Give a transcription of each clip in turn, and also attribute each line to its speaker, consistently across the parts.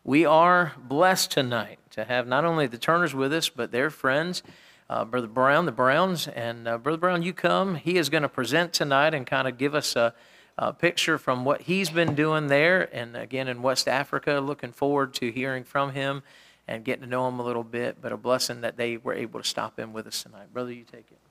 Speaker 1: we are blessed tonight to have not only the Turners with us, but their friends, Brother Brown, the Browns. And Brother Brown, you come. He is going to present tonight and kind of give us a picture from what he's been doing there. And again, in West Africa, looking forward to hearing from him and getting to know him a little bit. But a blessing that they were able to stop in with us tonight. Brother, you take it.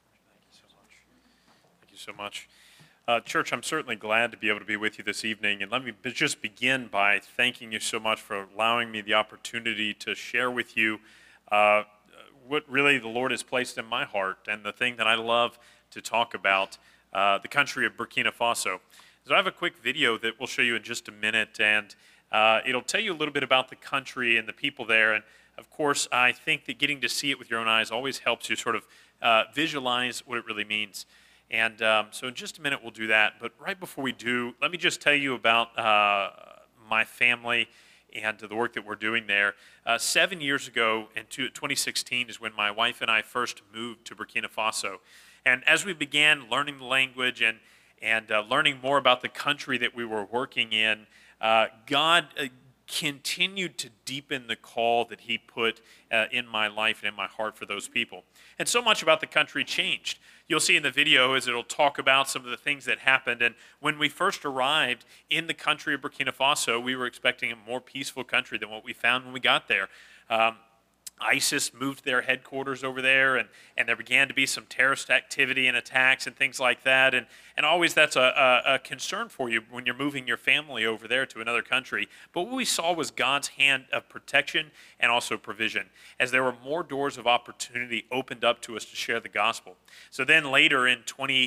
Speaker 2: Thank you so much. Church, I'm certainly glad to be able to be with you this evening, and let me just begin by thanking you so much for allowing me the opportunity to share with you what really the Lord has placed in my heart and the thing that I love to talk about, the country of Burkina Faso. So I have a quick video that we'll show you in just a minute, and it'll tell you a little bit about the country and the people there, and of course, I think that getting to see it with your own eyes always helps you sort of visualize what it really means. And so in just a minute we'll do that. But right before we do, let me just tell you about my family and the work that we're doing there. 7 years ago, in 2016, is when my wife and I first moved to Burkina Faso. And as we began learning the language and learning more about the country that we were working in, God continued to deepen the call that he put in my life and in my heart for those people. And so much about the country changed. You'll see in the video as it'll talk about some of the things that happened. And when we first arrived in the country of Burkina Faso, we were expecting a more peaceful country than what we found when we got there. ISIS moved their headquarters over there, and there began to be some terrorist activity and attacks and things like that. And always that's a concern for you when you're moving your family over there to another country. But what we saw was God's hand of protection and also provision, as there were more doors of opportunity opened up to us to share the gospel. So then later in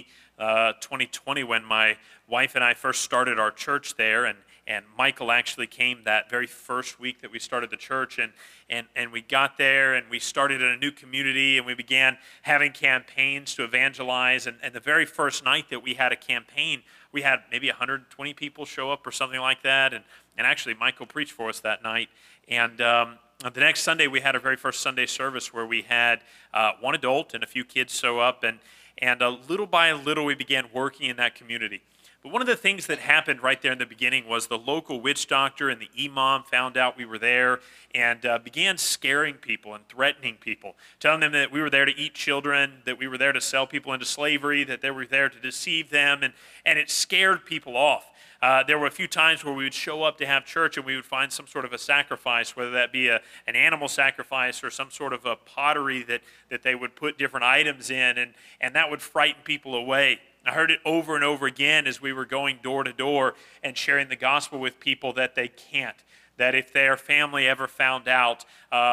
Speaker 2: 2020, when my wife and I first started our church there, and Michael actually came that very first week that we started the church, and we got there and we started in a new community and we began having campaigns to evangelize. And the very first night that we had a campaign, we had maybe 120 people show up or something like that. And actually Michael preached for us that night. And the next Sunday we had our very first Sunday service where we had one adult and a few kids show up. And little by little we began working in that community. But one of the things that happened right there in the beginning was the local witch doctor and the imam found out we were there and began scaring people and threatening people, telling them that we were there to eat children, that we were there to sell people into slavery, that they were there to deceive them, and it scared people off. There were a few times where we would show up to have church and we would find some sort of a sacrifice, whether that be an animal sacrifice or some sort of a pottery that they would put different items in, and that would frighten people away. I heard it over and over again as we were going door to door and sharing the gospel with people that they can't. That if their family ever found out,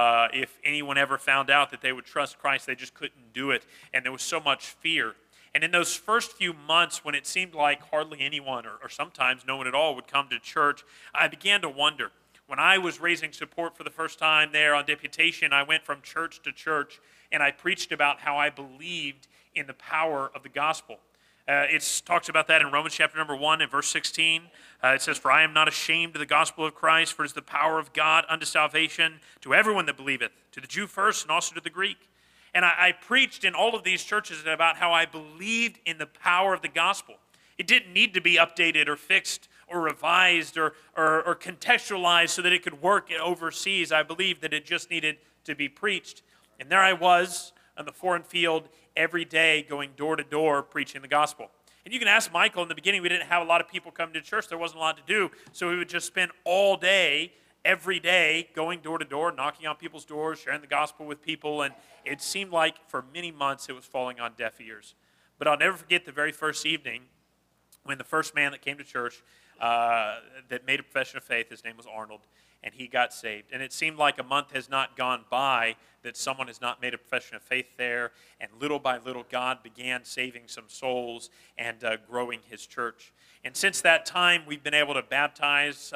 Speaker 2: if anyone ever found out that they would trust Christ, they just couldn't do it. And there was so much fear. And in those first few months when it seemed like hardly anyone or sometimes no one at all would come to church, I began to wonder. When I was raising support for the first time there on deputation, I went from church to church and I preached about how I believed in the power of the gospel. It talks about that in Romans chapter number 1 and verse 16. It says, "For I am not ashamed of the gospel of Christ, for it is the power of God unto salvation to everyone that believeth, to the Jew first and also to the Greek." And I preached in all of these churches about how I believed in the power of the gospel. It didn't need to be updated or fixed or revised or contextualized so that it could work overseas. I believed that it just needed to be preached. And there I was on the foreign field every day going door to door preaching the gospel. And you can ask Michael, in the beginning we didn't have a lot of people come to church. There wasn't a lot to do. So we would just spend all day, every day, going door to door, knocking on people's doors, sharing the gospel with people. And it seemed like for many months it was falling on deaf ears. But I'll never forget the very first evening when the first man that came to church that made a profession of faith, his name was Arnold, and he got saved. And it seemed like a month has not gone by that someone has not made a profession of faith there. And little by little, God began saving some souls and growing his church. And since that time, we've been able to baptize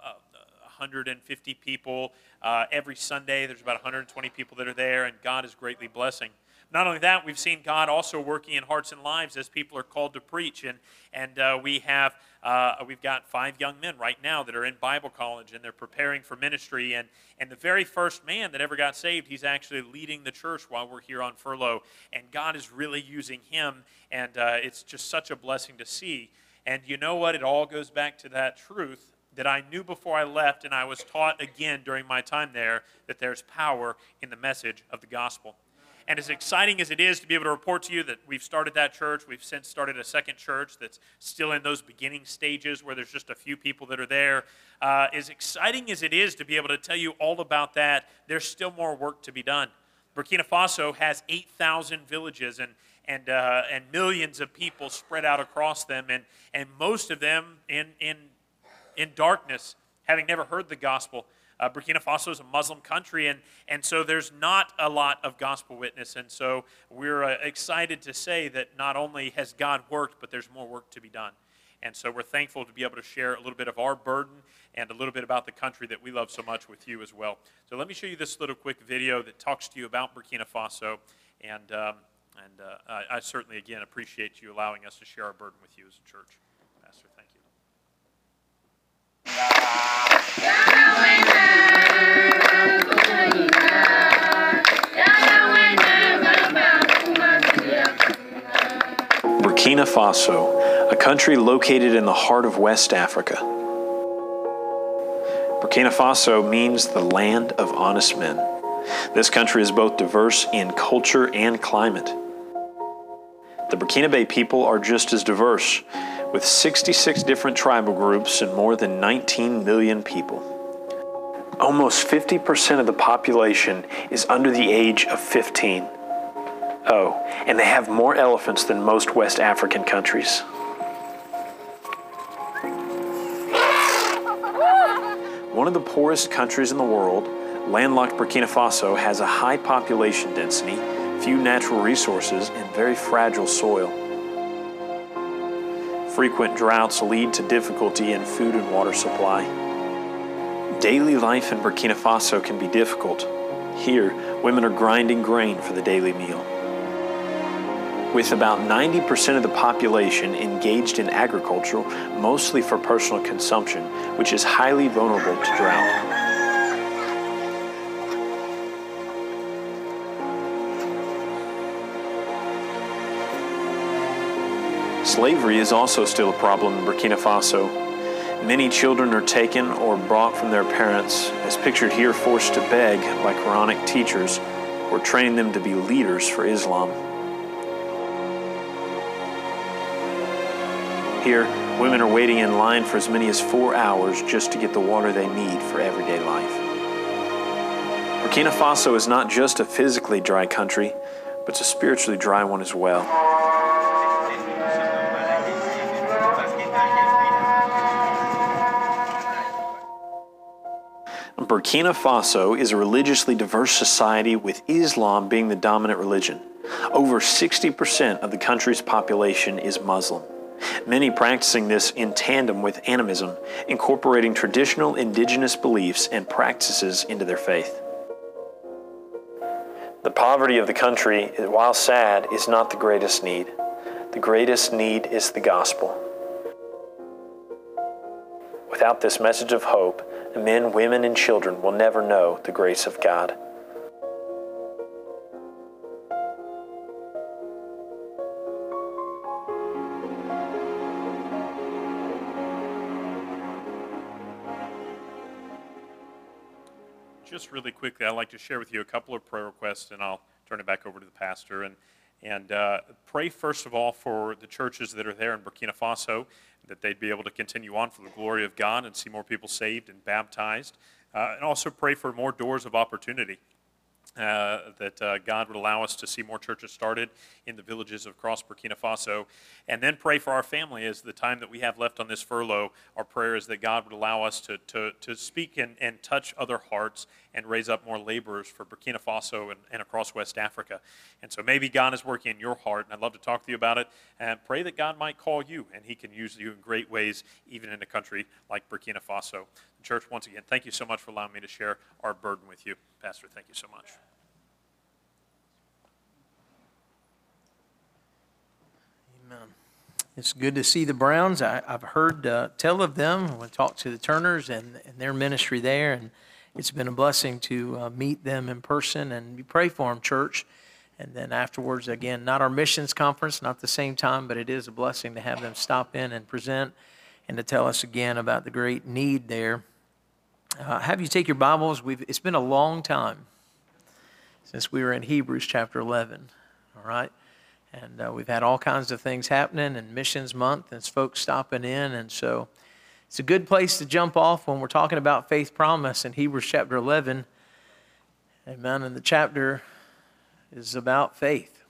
Speaker 2: 150 people every Sunday. There's about 120 people that are there, and God is greatly blessing. Not only that, we've seen God also working in hearts and lives as people are called to preach. And we've got 5 young men right now that are in Bible college, and they're preparing for ministry. And the very first man that ever got saved, he's actually leading the church while we're here on furlough. And God is really using him, and it's just such a blessing to see. And you know what? It all goes back to that truth that I knew before I left, and I was taught again during my time there, that there's power in the message of the gospel. And as exciting as it is to be able to report to you that we've started that church, we've since started a second church that's still in those beginning stages where there's just a few people that are there. As exciting as it is to be able to tell you all about that, there's still more work to be done. Burkina Faso has 8,000 villages and millions of people spread out across them, and most of them in darkness, having never heard the gospel. Burkina Faso is a Muslim country, and so there's not a lot of gospel witness. And so we're excited to say that not only has God worked, but there's more work to be done. And so we're thankful to be able to share a little bit of our burden and a little bit about the country that we love so much with you as well. So let me show you this little quick video that talks to you about Burkina Faso. And I certainly, again, appreciate you allowing us to share our burden with you as a church. Pastor, thank you.
Speaker 3: Burkina Faso, a country located in the heart of West Africa. Burkina Faso means the land of honest men. This country is both diverse in culture and climate. The Burkinabe people are just as diverse, with 66 different tribal groups and more than 19 million people. Almost 50% of the population is under the age of 15. Oh, and they have more elephants than most West African countries. One of the poorest countries in the world, landlocked Burkina Faso has a high population density, few natural resources, and very fragile soil. Frequent droughts lead to difficulty in food and water supply. Daily life in Burkina Faso can be difficult. Here, women are grinding grain for the daily meal. With about 90% of the population engaged in agriculture, mostly for personal consumption, which is highly vulnerable to drought. Slavery is also still a problem in Burkina Faso. Many children are taken or brought from their parents, as pictured here, forced to beg by Quranic teachers or training them to be leaders for Islam. Here, women are waiting in line for as many as 4 hours just to get the water they need for everyday life. Burkina Faso is not just a physically dry country, but it's a spiritually dry one as well. Burkina Faso is a religiously diverse society, with Islam being the dominant religion. Over 60% of the country's population is Muslim, many practicing this in tandem with animism, incorporating traditional indigenous beliefs and practices into their faith. The poverty of the country, while sad, is not the greatest need. The greatest need is the gospel. Without this message of hope, men, women, and children will never know the grace of God.
Speaker 2: Just really quickly, I'd like to share with you a couple of prayer requests, and I'll turn it back over to the pastor. And pray, first of all, for the churches that are there in Burkina Faso, that they'd be able to continue on for the glory of God and see more people saved and baptized. And also pray for more doors of opportunity, that God would allow us to see more churches started in the villages across Burkina Faso. And then pray for our family as the time that we have left on this furlough. Our prayer is that God would allow us to speak and touch other hearts and raise up more laborers for Burkina Faso and across West Africa. And so maybe God is working in your heart, and I'd love to talk to you about it. And pray that God might call you, and He can use you in great ways, even in a country like Burkina Faso. Church, once again, thank you so much for allowing me to share our burden with you. Pastor, thank you so much.
Speaker 1: Amen. It's good to see the Browns. I've heard tell of them when I talked to the Turners and their ministry there, and it's been a blessing to meet them in person, and we pray for them, church. And then afterwards, again, not our missions conference, not the same time, but it is a blessing to have them stop in and present. and to tell us again about the great need there. Have you take your Bibles? It's been a long time since we were in Hebrews chapter 11, all right? And we've had all kinds of things happening, and Missions Month, and folks stopping in, and so it's a good place to jump off when we're talking about faith promise in Hebrews chapter 11. Amen, and the chapter is about faith.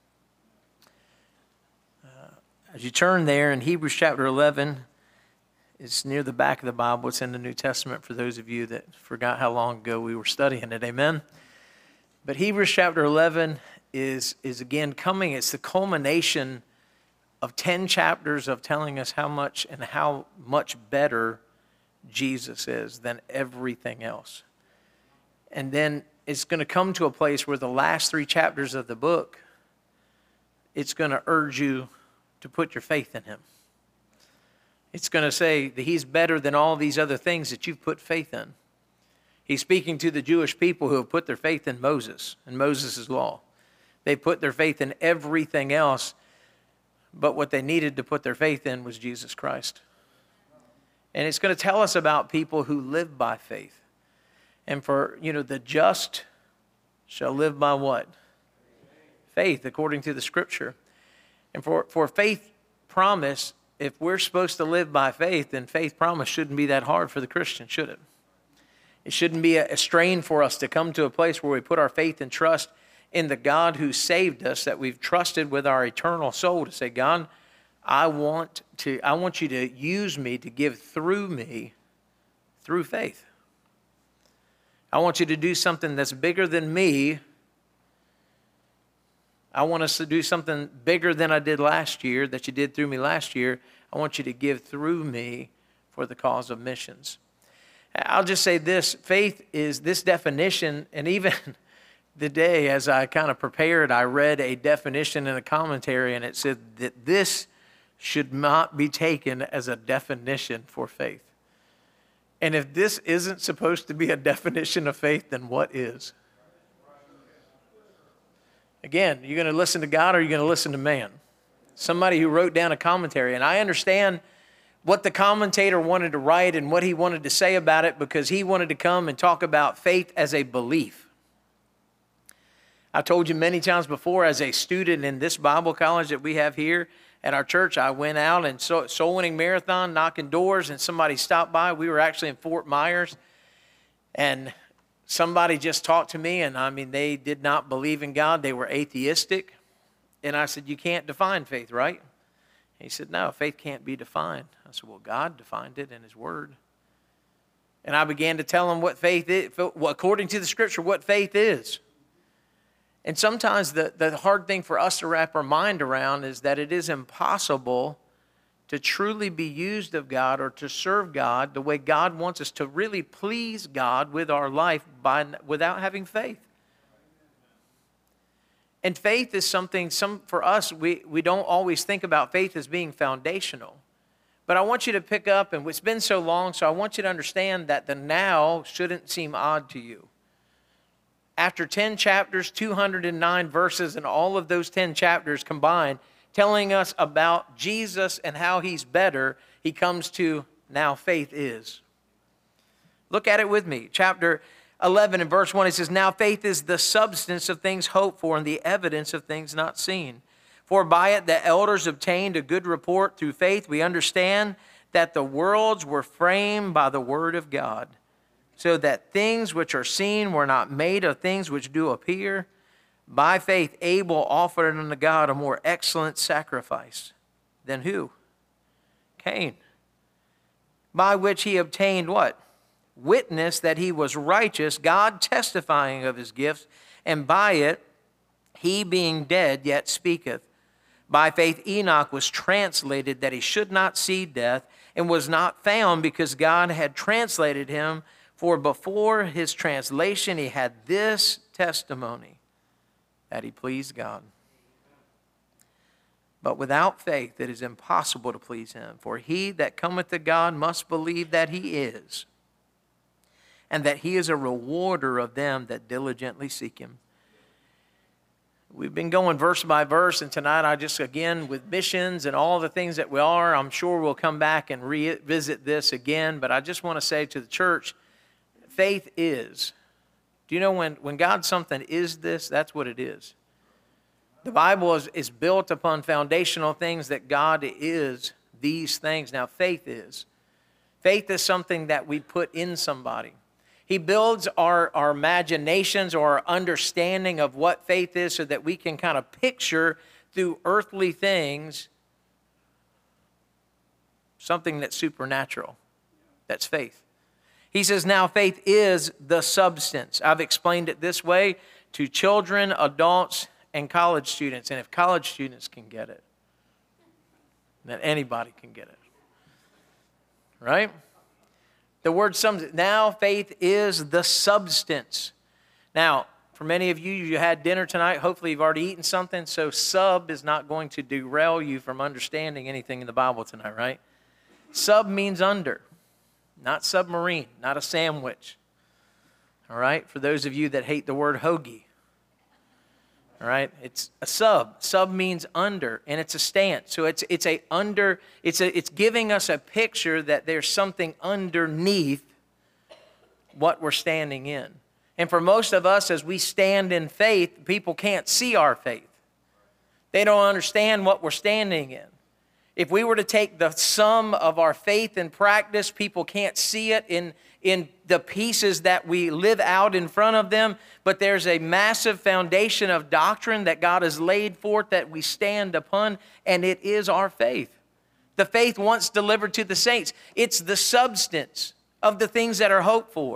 Speaker 1: As you turn there in Hebrews chapter 11, it's near the back of the Bible. It's in the New Testament for those of you that forgot how long ago we were studying it. Amen? But Hebrews chapter 11 is again coming. It's the culmination of 10 chapters of telling us how much and how much better Jesus is than everything else. And then it's going to come to a place where the last 3 chapters of the book, it's going to urge you to put your faith in him. It's going to say that he's better than all these other things that you've put faith in. He's speaking to the Jewish people who have put their faith in Moses and Moses' law. They put their faith in everything else, but what they needed to put their faith in was Jesus Christ. And it's going to tell us about people who live by faith. And for, the just shall live by what? Faith, according to the Scripture. And for faith promise, if we're supposed to live by faith, then faith promise shouldn't be that hard for the Christian, should it? It shouldn't be a strain for us to come to a place where we put our faith and trust in the God who saved us, that we've trusted with our eternal soul, to say, God, I want you to use me to give through me through faith. I want you to do something that's bigger than me. I want us to do something bigger than I did last year, that you did through me last year. I want you to give through me for the cause of missions. I'll just say this, faith is this definition, and even the day as I kind of prepared, I read a definition in a commentary, and it said that this should not be taken as a definition for faith. And if this isn't supposed to be a definition of faith, then what is? Again, you're going to listen to God or you're going to listen to man? Somebody who wrote down a commentary. And I understand what the commentator wanted to write and what he wanted to say about it, because he wanted to come and talk about faith as a belief. I told you many times before, as a student in this Bible college that we have here at our church, I went out and soul winning marathon, knocking doors, and somebody stopped by. We were actually in Fort Myers, and somebody just talked to me, and they did not believe in God. They were atheistic. And I said, you can't define faith, right? He said, no, faith can't be defined. I said, well, God defined it in his word. And I began to tell him what faith is, according to the Scripture, what faith is. And sometimes the hard thing for us to wrap our mind around is that it is impossible to truly be used of God or to serve God the way God wants us to really please God with our life without having faith. And faith is something, for us, we don't always think about faith as being foundational. But I want you to pick up, and it's been so long, so I want you to understand that the now shouldn't seem odd to you. After 10 chapters, 209 verses, and all of those 10 chapters combined, telling us about Jesus and how he's better, he comes to now faith is. Look at it with me. Chapter 11 and verse 1, it says, now faith is the substance of things hoped for and the evidence of things not seen. For by it the elders obtained a good report. Through faith we understand that the worlds were framed by the word of God, so that things which are seen were not made of things which do appear. By faith Abel offered unto God a more excellent sacrifice than who? Cain. By which he obtained what? Witness that he was righteous, God testifying of his gifts, and by it he being dead yet speaketh. By faith Enoch was translated that he should not see death, and was not found because God had translated him. For before his translation he had this testimony, that he pleased God. But without faith it is impossible to please him. For he that cometh to God must believe that he is, and that he is a rewarder of them that diligently seek him. We've been going verse by verse, and tonight I just, again, with missions and all the things that we are, I'm sure we'll come back and revisit this again, but I just want to say to the church, faith is. Do you know when God something is this, that's what it is. The Bible is built upon foundational things that God is these things. Now, faith is. Faith is something that we put in somebody. He builds our imaginations or our understanding of what faith is so that we can kind of picture through earthly things something that's supernatural. That's faith. He says, now faith is the substance. I've explained it this way to children, adults, and college students. And if college students can get it, then anybody can get it. Right? The word substance. Now faith is the substance. Now, for many of you, you had dinner tonight. Hopefully you've already eaten something. So sub is not going to derail you from understanding anything in the Bible tonight, right? Sub means under. Not submarine, not a sandwich. All right? For those of you that hate the word hoagie. All right? It's a sub. Sub means under, and it's a stance. So it's giving us a picture that there's something underneath what we're standing in. And for most of us, as we stand in faith, people can't see our faith. They don't understand what we're standing in. If we were to take the sum of our faith and practice, people can't see it in the pieces that we live out in front of them, but there's a massive foundation of doctrine that God has laid forth that we stand upon, and it is our faith. The faith once delivered to the saints. It's the substance of the things that are hoped for.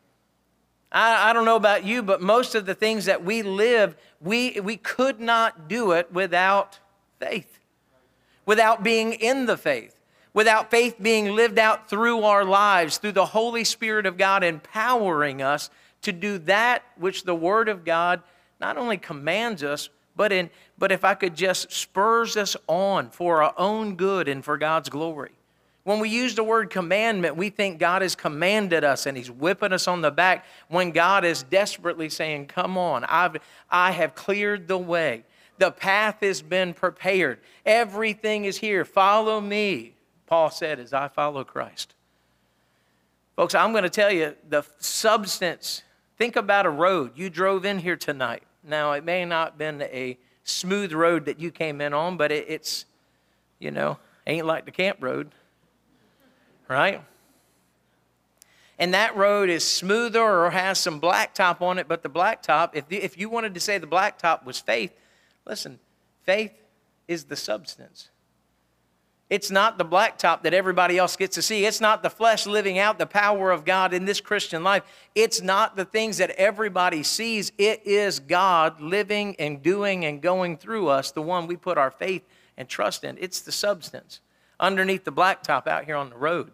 Speaker 1: I don't know about you, but most of the things that we live, we could not do it without faith. Without being in the faith, without faith being lived out through our lives, through the Holy Spirit of God empowering us to do that which the Word of God not only commands us, but if I could just spurs us on for our own good and for God's glory. When we use the word commandment, we think God has commanded us and He's whipping us on the back, when God is desperately saying, come on, I have cleared the way. The path has been prepared. Everything is here. Follow me, Paul said, as I follow Christ. Folks, I'm going to tell you the substance. Think about a road. You drove in here tonight. Now, it may not have been a smooth road that you came in on, but it's, ain't like the camp road, right? And that road is smoother or has some blacktop on it, but the blacktop, if you wanted to say the blacktop was faith, listen, faith is the substance. It's not the blacktop that everybody else gets to see. It's not the flesh living out the power of God in this Christian life. It's not the things that everybody sees. It is God living and doing and going through us, the one we put our faith and trust in. It's the substance. Underneath the blacktop out here on the road,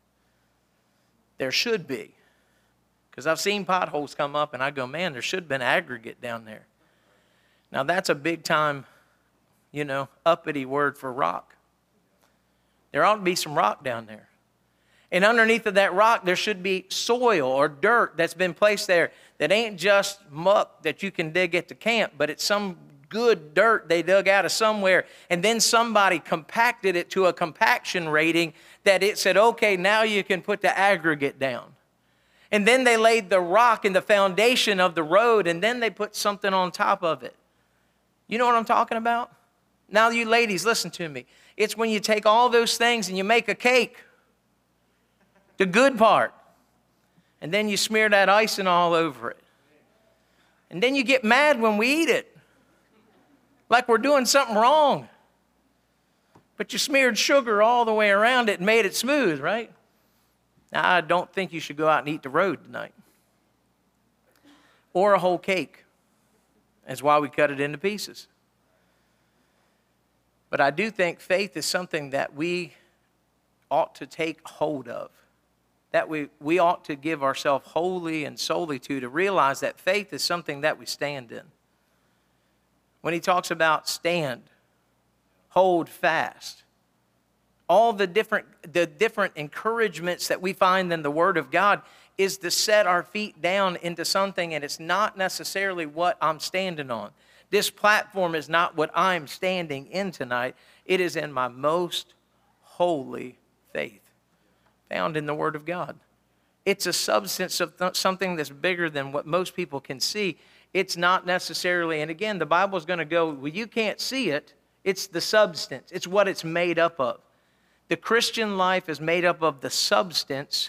Speaker 1: there should be. Because I've seen potholes come up and I go, man, there should have been aggregate down there. Now, that's a big-time, uppity word for rock. There ought to be some rock down there. And underneath of that rock, there should be soil or dirt that's been placed there that ain't just muck that you can dig at the camp, but it's some good dirt they dug out of somewhere. And then somebody compacted it to a compaction rating that it said, okay, now you can put the aggregate down. And then they laid the rock in the foundation of the road, and then they put something on top of it. You know what I'm talking about? Now, you ladies, listen to me. It's when you take all those things and you make a cake, the good part, and then you smear that icing all over it. And then you get mad when we eat it, like we're doing something wrong. But you smeared sugar all the way around it and made it smooth, right? Now, I don't think you should go out and eat the road tonight. Or a whole cake. That's why we cut it into pieces. But I do think faith is something that we ought to take hold of. That we ought to give ourselves wholly and solely to realize that faith is something that we stand in. When he talks about stand, hold fast, all the different encouragements that we find in the Word of God is to set our feet down into something, and it's not necessarily what I'm standing on. This platform is not what I'm standing in tonight. It is in my most holy faith found in the Word of God. It's a substance of something that's bigger than what most people can see. It's not necessarily, and again, the Bible's going to go, well, you can't see it. It's the substance. It's what it's made up of. The Christian life is made up of the substance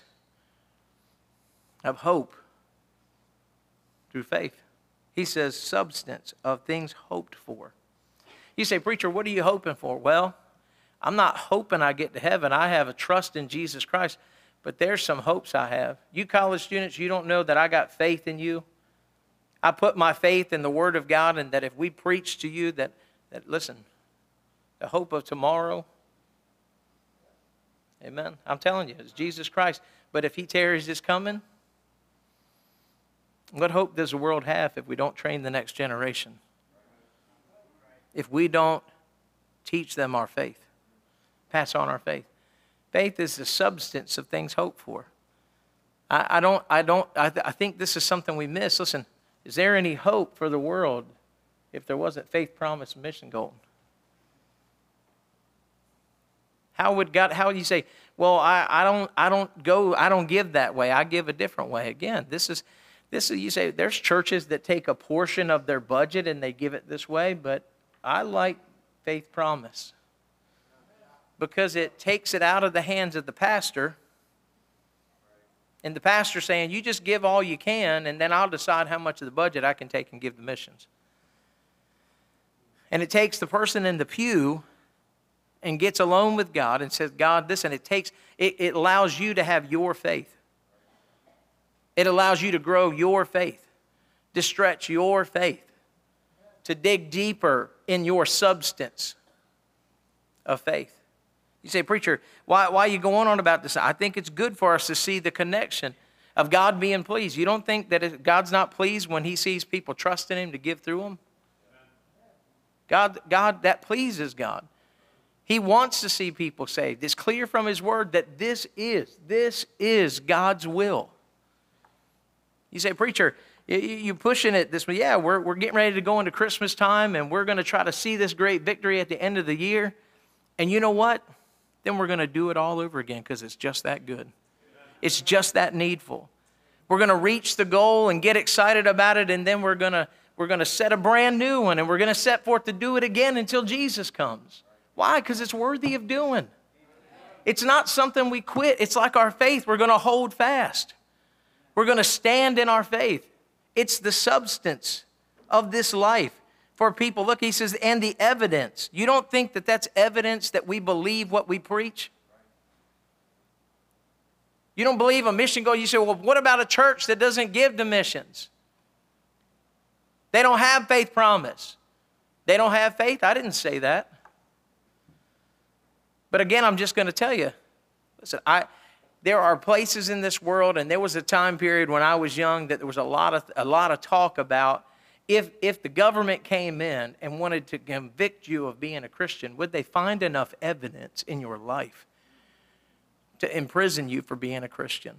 Speaker 1: of hope through faith. He says substance of things hoped for. You say, preacher, what are you hoping for? Well, I'm not hoping I get to heaven. I have a trust in Jesus Christ, but there's some hopes I have. You college students, you don't know that I got faith in you. I put my faith in the Word of God, and that if we preach to you that listen, the hope of tomorrow, amen, I'm telling you, it's Jesus Christ. But if He tarries His coming, what hope does the world have if we don't train the next generation? If we don't teach them our faith, pass on our faith. Faith is the substance of things hoped for. I think this is something we miss. Listen, is there any hope for the world if there wasn't faith, promise, and mission goal? How would you say, well, I don't give that way. I give a different way. Again, this is you say there's churches that take a portion of their budget and they give it this way, but I like faith promise because it takes it out of the hands of the pastor. And the pastor saying, you just give all you can, and then I'll decide how much of the budget I can take and give the missions. And it takes the person in the pew and gets alone with God and says, God, listen, it allows you to have your faith. It allows you to grow your faith, to stretch your faith, to dig deeper in your substance of faith. You say, preacher, why are you going on about this? I think it's good for us to see the connection of God being pleased. You don't think that God's not pleased when He sees people trusting Him to give through them? God, that pleases God. He wants to see people saved. It's clear from His Word that this is God's will. You say, preacher, you pushing it this way. Yeah, we're getting ready to go into Christmas time, and we're going to try to see this great victory at the end of the year. And you know what? Then we're going to do it all over again because it's just that good. It's just that needful. We're going to reach the goal and get excited about it, and then we're going to set a brand new one, and we're going to set forth to do it again until Jesus comes. Why? Because it's worthy of doing. It's not something we quit. It's like our faith. We're going to hold fast. We're going to stand in our faith. It's the substance of this life for people. Look, he says, and the evidence. You don't think that that's evidence that we believe what we preach? You don't believe a mission goal? You say, well, what about a church that doesn't give to missions? They don't have faith promise. They don't have faith? I didn't say that. But again, I'm just going to tell you, listen, there are places in this world, and there was a time period when I was young that there was a lot of talk about if the government came in and wanted to convict you of being a Christian, would they find enough evidence in your life to imprison you for being a Christian?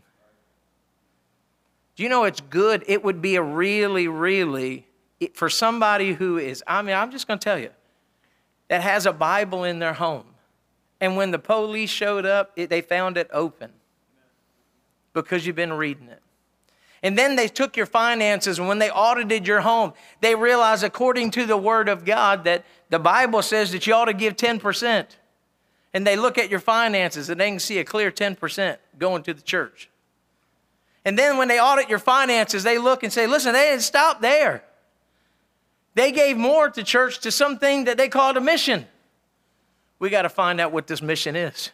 Speaker 1: Do you know it's good? It would be a really, for somebody who is, I'm just going to tell you, that has a Bible in their home. And when the police showed up, they found it open because you've been reading it. And then they took your finances, and when they audited your home, they realized, according to the Word of God, that the Bible says that you ought to give 10%. And they look at your finances, and they can see a clear 10% going to the church. And then when they audit your finances, they look and say, listen, they didn't stop there. They gave more to church to something that they called a mission. We got to find out what this mission is.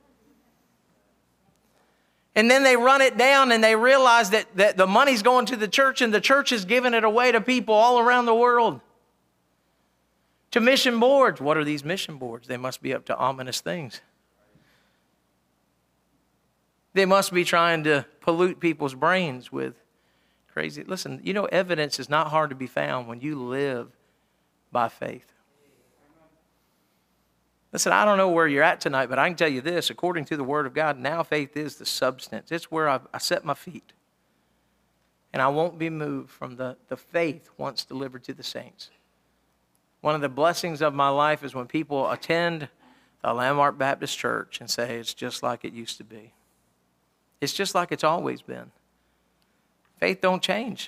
Speaker 1: And then they run it down and they realize that the money's going to the church and the church is giving it away to people all around the world. To mission boards. What are these mission boards? They must be up to ominous things. They must be trying to pollute people's brains with crazy. Listen, you know, evidence is not hard to be found when you live by faith. Listen, I don't know where you're at tonight, but I can tell you this. According to the Word of God, now faith is the substance. It's where I set my feet. And I won't be moved from the faith once delivered to the saints. One of the blessings of my life is when people attend a Landmark Baptist Church and say, it's just like it used to be. It's just like it's always been. Faith don't change.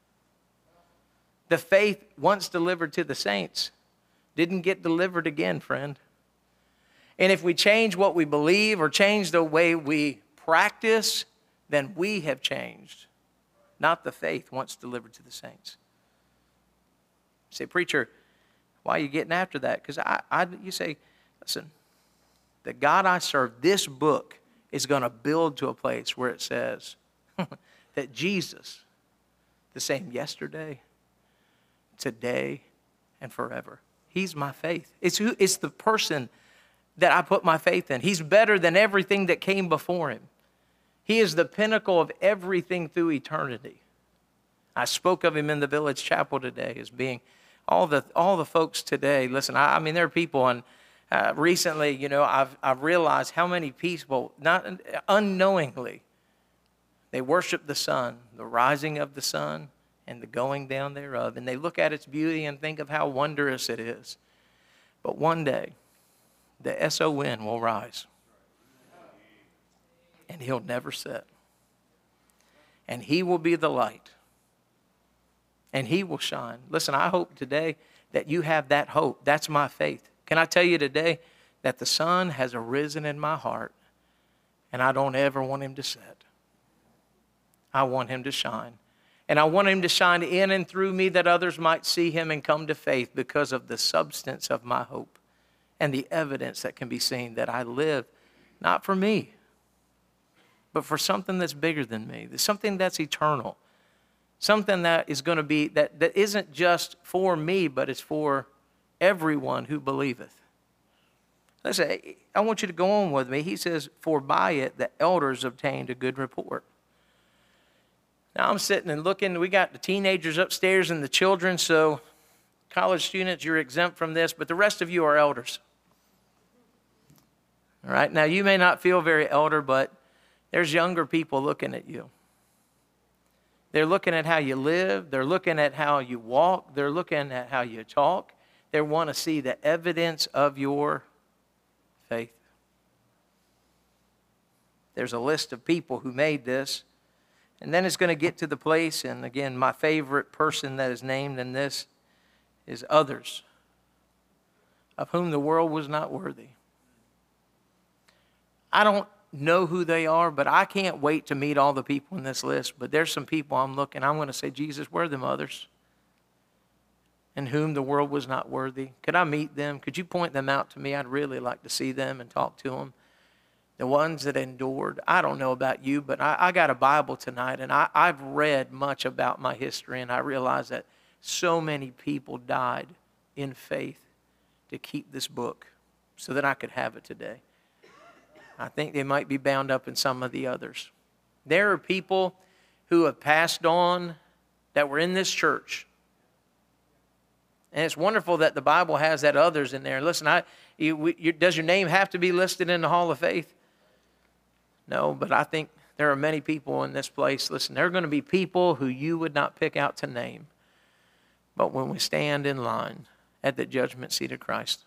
Speaker 1: The faith once delivered to the saints didn't get delivered again, friend. And if we change what we believe or change the way we practice, then we have changed, not the faith once delivered to the saints. You say, preacher, why are you getting after that? Because you say, listen, the God I serve, this book is going to build to a place where it says that Jesus, the same yesterday, today, and forever. He's my faith. It's the person that I put my faith in. He's better than everything that came before him. He is the pinnacle of everything through eternity. I spoke of him in the Village Chapel today as being all the folks today. Listen, I mean, there are people, and recently, you know, I've realized how many people, not unknowingly, they worship the sun, the rising of the sun, and the going down thereof. And they look at its beauty and think of how wondrous it is. But one day, the S-O-N will rise. And he'll never set. And he will be the light. And he will shine. Listen, I hope today that you have that hope. That's my faith. Can I tell you today that the sun has arisen in my heart, and I don't ever want him to set. I want him to shine. And I want him to shine in and through me that others might see him and come to faith because of the substance of my hope and the evidence that can be seen that I live not for me, but for something that's bigger than me, something that's eternal, something that is going to be, that isn't just for me, but it's for everyone who believeth. Listen, I want you to go on with me. He says, for by it the elders obtained a good report. Now I'm sitting and looking, we got the teenagers upstairs and the children, so college students, you're exempt from this, but the rest of you are elders. All right, now you may not feel very elder, but there's younger people looking at you. They're looking at how you live, they're looking at how you walk, they're looking at how you talk. They want to see the evidence of your faith. There's a list of people who made this. And then it's going to get to the place, and again, my favorite person that is named in this is others, of whom the world was not worthy. I don't know who they are, but I can't wait to meet all the people in this list. But there's some people I'm going to say, Jesus, where are them others? In whom the world was not worthy. Could I meet them? Could you point them out to me? I'd really like to see them and talk to them. The ones that endured. I don't know about you, but I got a Bible tonight, and I've read much about my history, and I realize that so many people died in faith to keep this book so that I could have it today. I think they might be bound up in some of the others. There are people who have passed on that were in this church. And it's wonderful that the Bible has that others in there. Listen, does your name have to be listed in the Hall of Faith? No, but I think there are many people in this place. Listen, there are going to be people who you would not pick out to name. But when we stand in line at the judgment seat of Christ,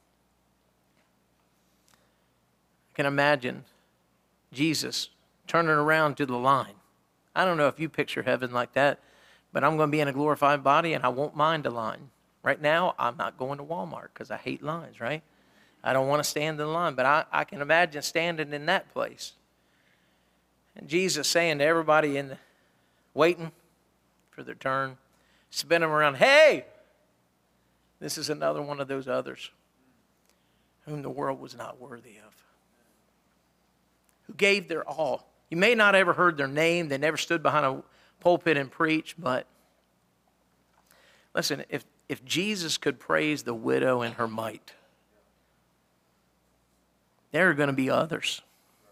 Speaker 1: I can imagine Jesus turning around to the line. I don't know if you picture heaven like that, but I'm going to be in a glorified body and I won't mind a line. Right now, I'm not going to Walmart because I hate lines, right? I don't want to stand in line, but I can imagine standing in that place. And Jesus saying to everybody waiting for their turn, spin them around, hey, this is another one of those others whom the world was not worthy of, who gave their all. You may not ever heard their name. They never stood behind a pulpit and preached, but listen, if Jesus could praise the widow in her mite, there are going to be others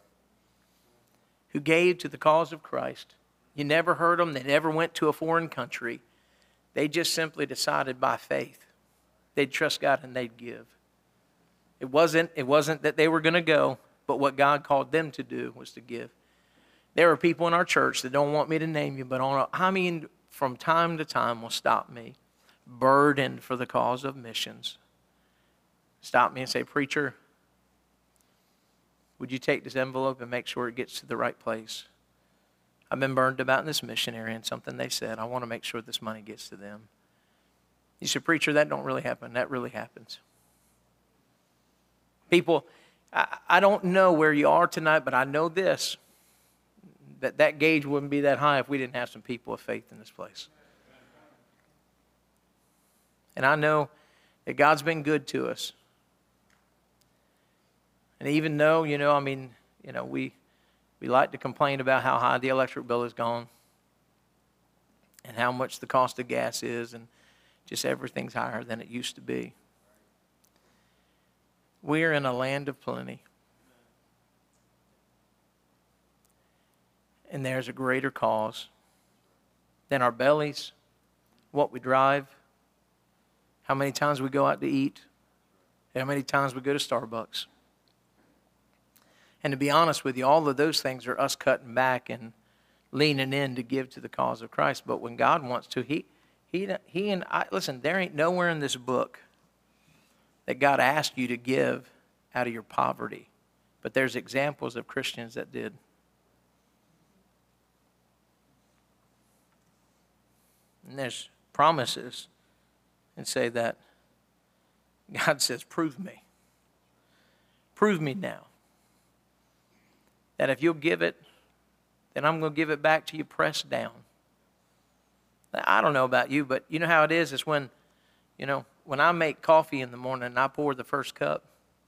Speaker 1: who gave to the cause of Christ. You never heard them. They never went to a foreign country. They just simply decided by faith they'd trust God and they'd give. It wasn't that they were going to go, but what God called them to do was to give. There are people in our church that don't want me to name you, but from time to time will stop me. burdened for the cause of missions, stop me and say, "Preacher, would you take this envelope and make sure it gets to the right place? I've been burned about in this missionary and something they said. I want to make sure this money gets to them." You say, "Preacher, that don't really happen." That really happens. People, I don't know where you are tonight, but I know this, that gauge wouldn't be that high if we didn't have some people of faith in this place. And I know that God's been good to us. And even though, we like to complain about how high the electric bill has gone and how much the cost of gas is, and just everything's higher than it used to be. We're in a land of plenty. And there's a greater cause than our bellies, what we drive, how many times we go out to eat, how many times we go to Starbucks. And to be honest with you, all of those things are us cutting back and leaning in to give to the cause of Christ. But when God wants to, He and I, listen, there ain't nowhere in this book that God asked you to give out of your poverty. But there's examples of Christians that did. And there's promises and say that God says, "Prove me. Prove me now. That if you'll give it, then I'm going to give it back to you pressed down." I don't know about you, but you know how it is? It's when I make coffee in the morning and I pour the first cup.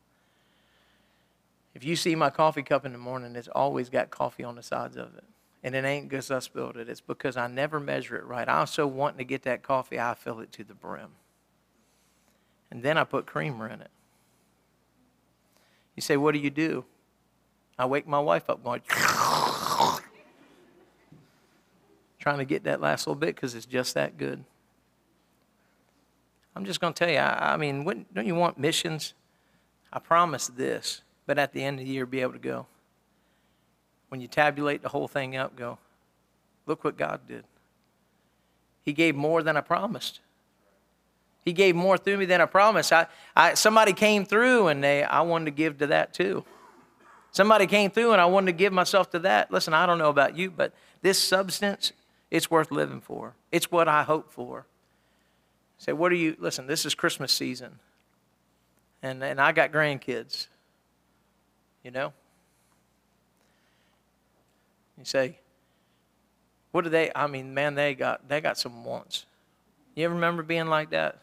Speaker 1: If you see my coffee cup in the morning, it's always got coffee on the sides of it. And it ain't because I spilled it. It's because I never measure it right. I was so wanting to get that coffee, I fill it to the brim. And then I put creamer in it. You say, "What do? I wake my wife up going, trying to get that last little bit because it's just that good. I'm just going to tell you, don't you want missions? I promise this, but at the end of the year, be able to go. When you tabulate the whole thing up, go, "Look what God did. He gave more than I promised. He gave more through me than I promised." Somebody came through and I wanted to give to that too. Somebody came through and I wanted to give myself to that. Listen, I don't know about you, but this substance, it's worth living for. It's what I hope for. Say, listen, this is Christmas season. And I got grandkids. You say, what do they, they got some wants. You ever remember being like that?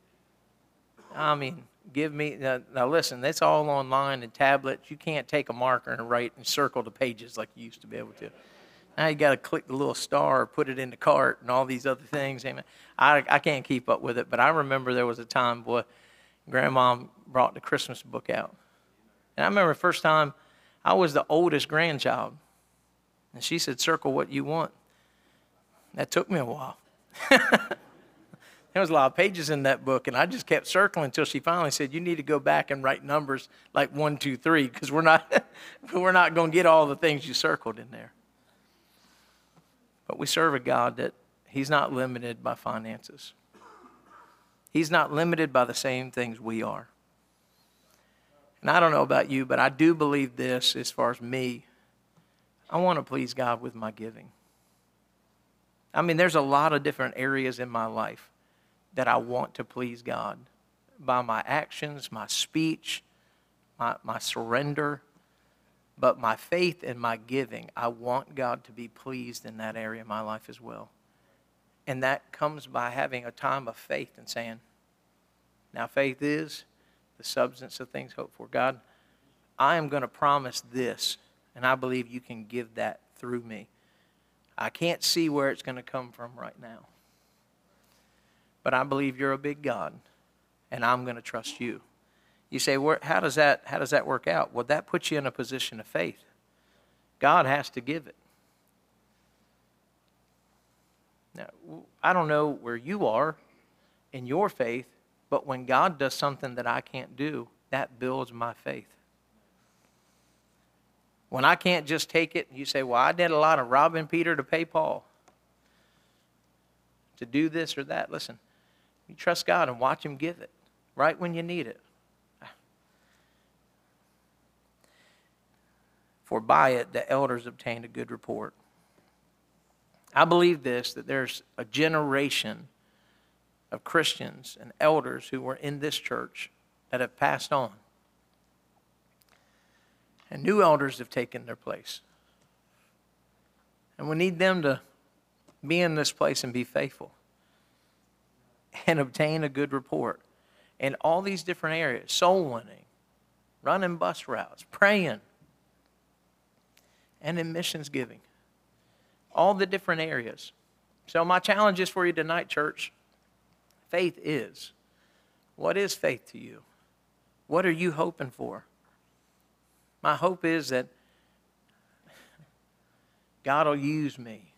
Speaker 1: Give me, now listen, that's all online and tablets. You can't take a marker and write and circle the pages like you used to be able to. Now you got to click the little star or put it in the cart and all these other things. I can't keep up with it, but I remember there was a time, boy, Grandma brought the Christmas book out. And I remember the first time I was the oldest grandchild. And she said, "Circle what you want." That took me a while. There was a lot of pages in that book, and I just kept circling until she finally said, "You need to go back and write numbers like 1, 2, 3, because we're not going to get all the things you circled in there." But we serve a God that He's not limited by finances. He's not limited by the same things we are. And I don't know about you, but I do believe this as far as me. I want to please God with my giving. There's a lot of different areas in my life that I want to please God by my actions, my speech, my surrender, but my faith and my giving. I want God to be pleased in that area of my life as well. And that comes by having a time of faith and saying, now faith is the substance of things hoped for. God, I am going to promise this, and I believe you can give that through me. I can't see where it's going to come from right now. But I believe you're a big God, and I'm going to trust you. You say, how does that work out? Well, that puts you in a position of faith. God has to give it. Now, I don't know where you are in your faith, but when God does something that I can't do, that builds my faith. When I can't just take it, you say, well, I did a lot of robbing Peter to pay Paul to do this or that. Listen, You trust God and watch Him give it right when you need it. For by it the elders obtained a good report. I believe this, that there's a generation of Christians and elders who were in this church that have passed on. And new elders have taken their place. And we need them to be in this place and be faithful and obtain a good report in all these different areas: soul winning, running bus routes, praying, and in missions giving. All the different areas. So my challenge is for you tonight, church. Faith is. What is faith to you? What are you hoping for? My hope is that God will use me.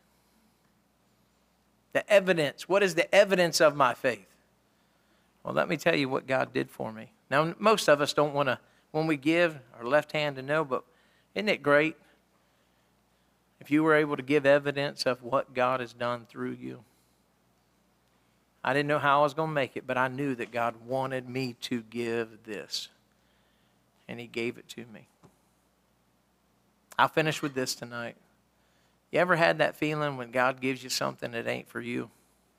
Speaker 1: The evidence. What is the evidence of my faith? Well, let me tell you what God did for me. Now, most of us don't want to, when we give, our left hand to know, but isn't it great if you were able to give evidence of what God has done through you? I didn't know how I was going to make it, but I knew that God wanted me to give this. And He gave it to me. I'll finish with this tonight. You ever had that feeling when God gives you something that ain't for you?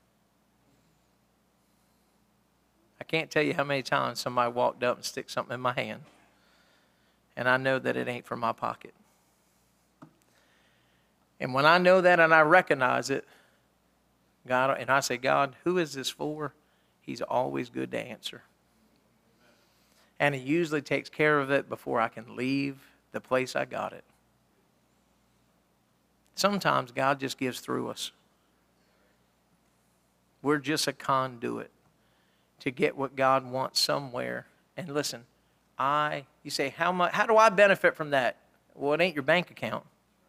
Speaker 1: I can't tell you how many times somebody walked up and stick something in my hand, and I know that it ain't for my pocket. And when I know that and I recognize it, God, and I say, God, who is this for? He's always good to answer. And He usually takes care of it before I can leave the place I got it. Sometimes God just gives through us. We're just a conduit to get what God wants somewhere. And listen, you say, how do I benefit from that? Well, it ain't your bank account.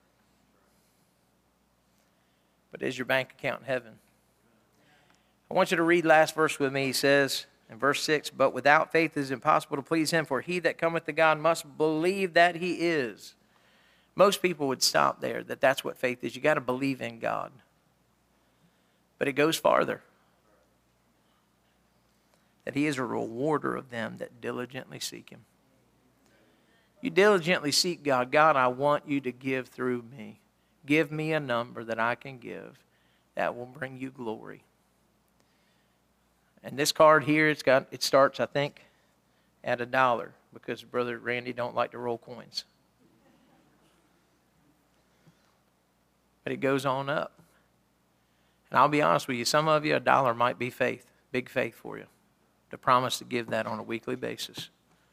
Speaker 1: But it is your bank account in heaven. I want you to read last verse with me. He says in verse 6, but without faith it is impossible to please Him, for he that cometh to God must believe that He is. Most people would stop there, that's what faith is. You got to believe in God. But it goes farther. That He is a rewarder of them that diligently seek Him. You diligently seek God. God, I want you to give through me. Give me a number that I can give that will bring you glory. And this card here, it starts, I think, at $1 because Brother Randy don't like to roll coins. But it goes on up. And I'll be honest with you, some of you, $1 might be faith, big faith for you, to promise to give that on a weekly basis.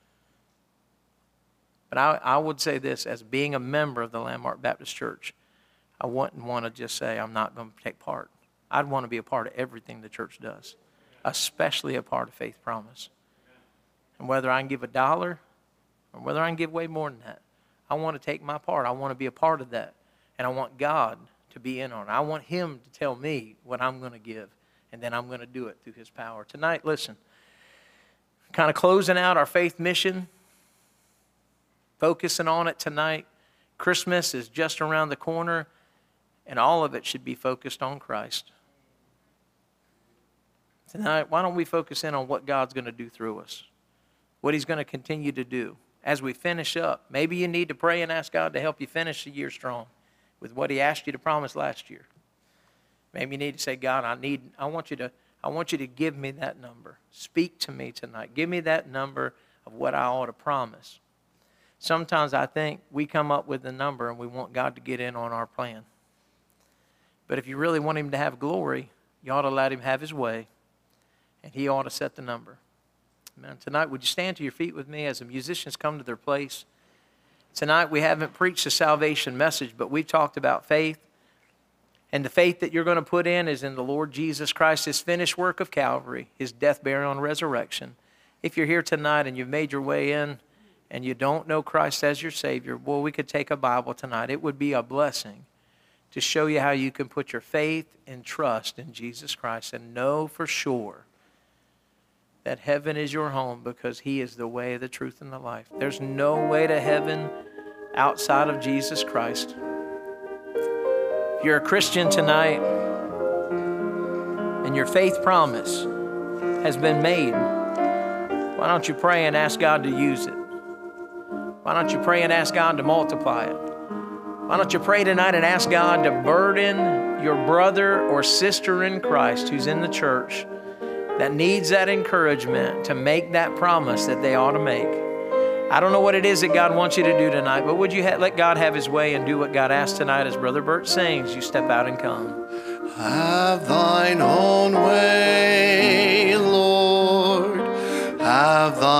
Speaker 1: But I would say this, as being a member of the Landmark Baptist Church, I wouldn't want to just say I'm not going to take part. I'd want to be a part of everything the church does, especially a part of Faith Promise. And whether I can give $1 or whether I can give way more than that, I want to take my part. I want to be a part of that. And I want God to be in on it. I want Him to tell me what I'm going to give, and then I'm going to do it through His power. Tonight, listen, kind of closing out our faith mission, focusing on it tonight. Christmas is just around the corner, and all of it should be focused on Christ. Tonight, why don't we focus in on what God's going to do through us, what He's going to continue to do as we finish up. Maybe you need to pray and ask God to help you finish the year strong with what He asked you to promise last year. Maybe you need to say, God, I want you to give me that number. Speak to me tonight. Give me that number of what I ought to promise. Sometimes I think we come up with the number and we want God to get in on our plan. But if you really want Him to have glory, you ought to let Him have His way, and He ought to set the number. Amen. Tonight, would you stand to your feet with me as the musicians come to their place? Tonight, we haven't preached the salvation message, but we've talked about faith. And the faith that you're going to put in is in the Lord Jesus Christ, His finished work of Calvary, His death, burial, and resurrection. If you're here tonight and you've made your way in and you don't know Christ as your Savior, well, we could take a Bible tonight. It would be a blessing to show you how you can put your faith and trust in Jesus Christ and know for sure that heaven is your home because He is the way, the truth, and the life. There's no way to heaven outside of Jesus Christ. If you're a Christian tonight and your faith promise has been made. Why don't you pray and ask God to use it? Why don't you pray and ask God to multiply it? Why don't you pray tonight and ask God to burden your brother or sister in Christ who's in the church that needs that encouragement to make that promise that they ought to make? I don't know what it is that God wants you to do tonight, but would you let God have His way and do what God asked tonight as Brother Bert sings, you step out and come.
Speaker 4: Have thine own